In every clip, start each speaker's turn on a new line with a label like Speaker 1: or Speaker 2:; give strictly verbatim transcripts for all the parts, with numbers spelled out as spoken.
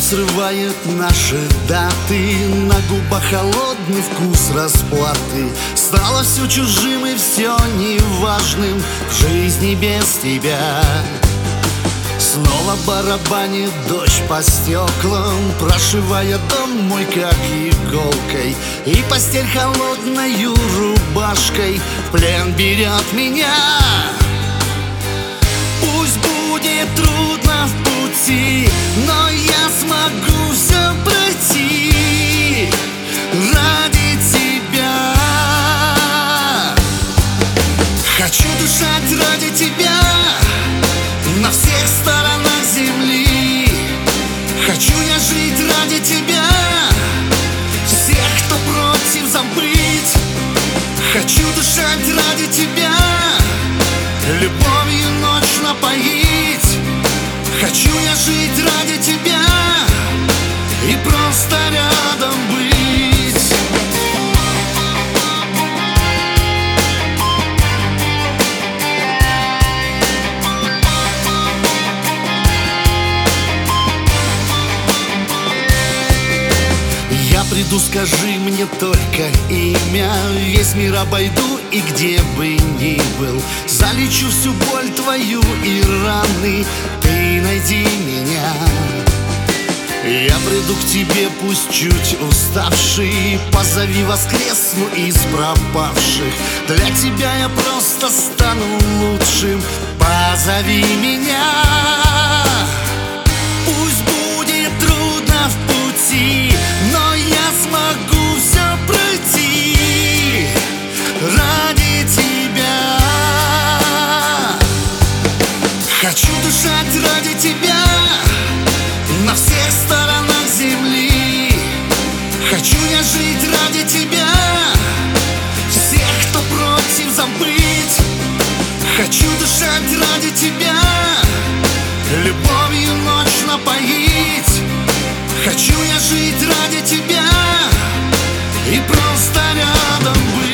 Speaker 1: срывает наши даты, на губах холодный вкус расплаты. Стало все чужим и все неважным в жизни без тебя. Снова барабанит дождь по стеклам, прошивая дом мой как иголкой, и постель холодною рубашкой в плен берет меня. Пусть будет трудно в пути, но я смогу все пройти ради тебя. Хочу дышать ради тебя на всех сторонах земли. Хочу я жить ради тебя, всех, кто против, забыть. Хочу дышать ради тебя, любовью ночь напоить. Хочу я жить ради тебя и просто рядом быть. Я приду, скажи мне только имя, весь мир обойду и где бы ни был. Залечу всю боль твою и раны, ты найди меня. Я приду к тебе, пусть чуть уставший, позови, воскресну из пропавших. Для тебя я просто стану лучшим, позови меня. Пусть будет трудно в пути, но я смогу все пройти ради тебя. Хочу дышать ради тебя на всех сторонах земли. Хочу я жить ради тебя, всех, кто против, забыть. Хочу дышать ради тебя, любовью ночь напоить. Хочу я жить ради тебя и просто рядом быть.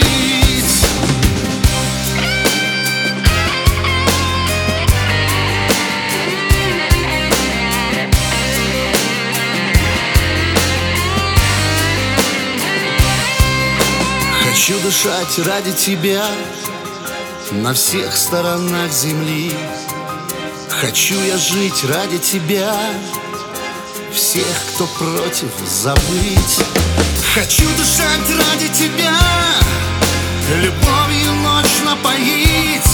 Speaker 1: Хочу дышать ради тебя на всех сторонах земли. Хочу я жить ради тебя, всех, кто против, забыть. Хочу дышать ради тебя, любовью ночь напоить.